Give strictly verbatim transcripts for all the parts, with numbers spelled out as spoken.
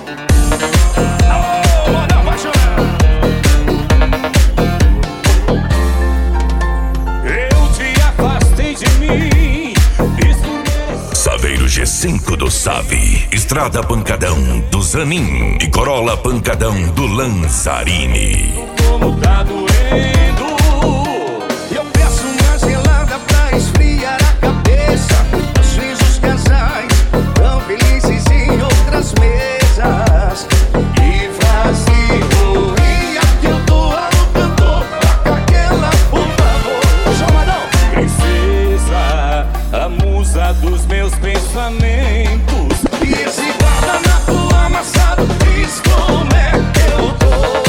G cinco do Save, Estrada Pancadão do Zanin e Corolla Pancadão do Lanzarini. Como tá doendo, eu peço uma gelada pra esfriar a cabeça. Às vezes os casais tão felizes em outras mesas. E vazio, e aqui eu tô no cantor, toca aquela, por favor. Chamadão! Princesa, a musa dos meus pensamentos. E esse guardanapo amassado diz como é que eu tô.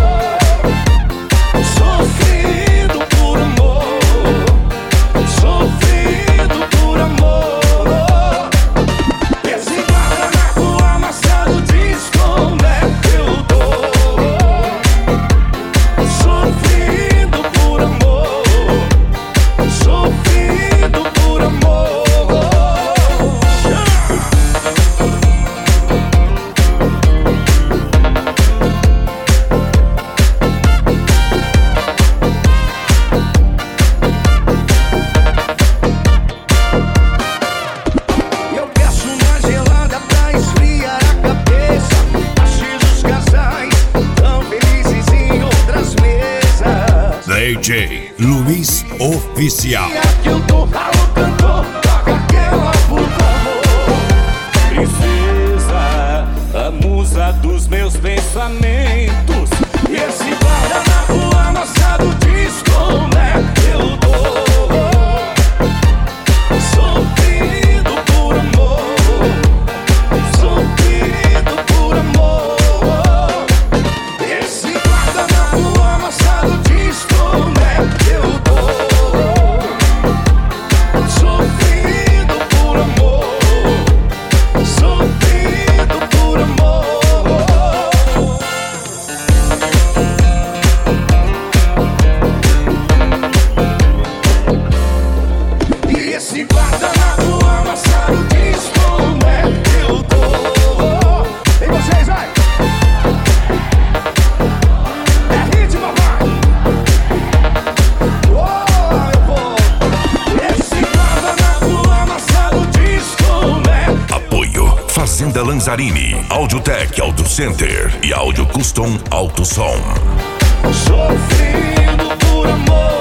Sofrendo por amor, sofrendo por amor. Esse guardanapo amassado diz como é que eu tô. Sofrendo por amor, sofrendo por amor. D J Luiz Oficial. E aqui eu tô, alô cantor, toca aquela, por favor. Princesa, a musa dos meus pensamentos. E esse guardanapo amassado diz como é que eu tô. Sofrendo por amor, sofrendo por amor. Esse guardanapo amassado diz como é que eu tô. Sofrendo por amor, sofrendo por amor. E esse guardanapo amassado diz como é que eu tô. E vocês, vai! É ritmo, vai! Oh, meu povo! Esse guardanapo amassado diz como é. Apoio Fazenda Lanzarini, Audiotech Auto Center e Audio Custom Auto Som. Sofrendo por amor.